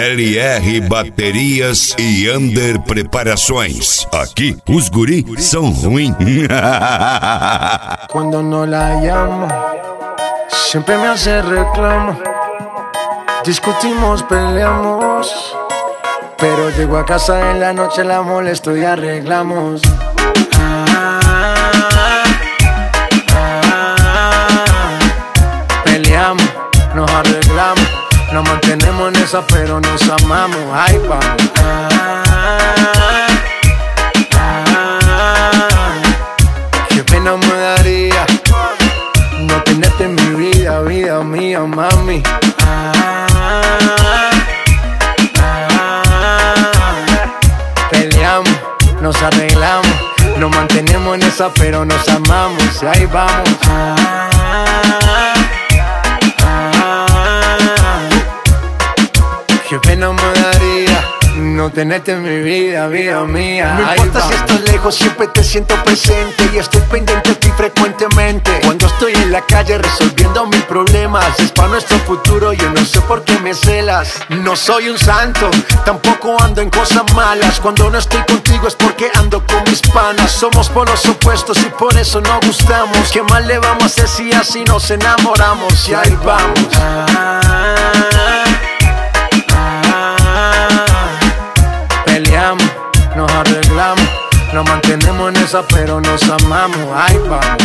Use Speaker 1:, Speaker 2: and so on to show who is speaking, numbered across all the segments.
Speaker 1: LR Baterias e Under Preparações. Aqui, os guri são ruins.
Speaker 2: Cuando no la llamo, siempre me hace reclamo. Discutimos, peleamos, pero llego a casa en la noche, la molesto y arreglamos. Peleamos, nos arreglamos, nos mantenemos en esa, pero nos amamos. Ay, vamos. Qué pena me daría no tenerte en mi vida, vida mía, mami. Peleamos, nos arreglamos, nos mantenemos en esa, pero nos amamos. Y ahí vamos. Qué pena me daría no tenerte en mi vida, vida mía.
Speaker 3: No importa si estás lejos, siempre te siento presente y estoy pendiente de ti frecuentemente. Cuando estoy en la calle resolviendo mis problemas, es para nuestro futuro, yo no sé por qué me celas. No soy un santo, tampoco ando en cosas malas. Cuando no estoy contigo es porque ando con mis panas. Somos polos opuestos y por eso no gustamos. ¿Qué más le vamos a hacer si así nos enamoramos? Y ahí vamos. Peleamos, nos arreglamos, nos mantenemos en esa, pero nos amamos. Ay, vamos.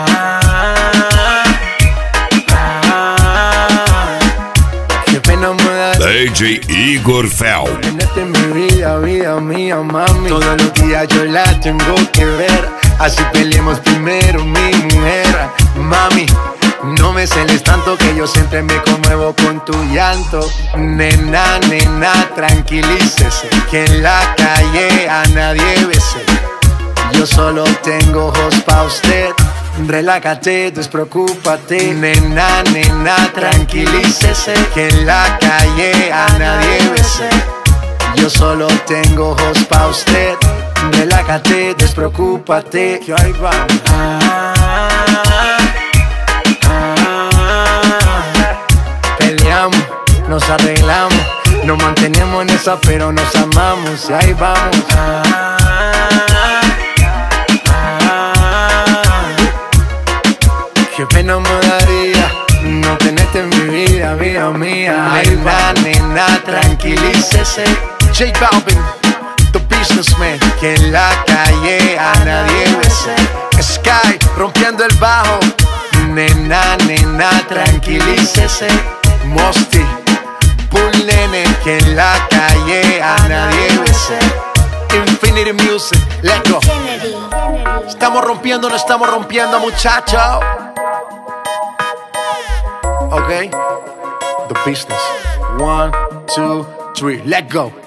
Speaker 3: Qué pena me da
Speaker 1: DJ Igor Fel.
Speaker 2: tenerte en mi vida, vida mía, mami. Todos los días yo la tengo que ver, así peleemos primero, mi mujer. Mami, no me celes tanto que yo siempre me conmuevo con tu llanto. Nena, nena, tranquilícese, que en la calle a nadie bese. Yo solo tengo ojos pa' usted. Relájate, despreocúpate. Nena, nena, tranquilícese, que en la calle a nadie bese. Yo solo tengo ojos pa' usted. Relájate, despreocúpate. Que ahí vamos. Peleamos, nos arreglamos, nos mantenemos en esa, pero nos amamos. Y ahí vamos. Qué pena me daría no tenerte en mi vida, vida mía. Ay, va, nena, tranquilícese. J Balvin, the businessman, que en la calle a nadie bese. Sky, rompiendo el bajo. Nena, nena, tranquilícese. Mosty, Bull Nene, que en la calle a nadie bese. Infinity Music, let's go. Estamos rompiendo, no estamos rompiendo, muchacho. Ok, the business. 1, 2, 3, let's go.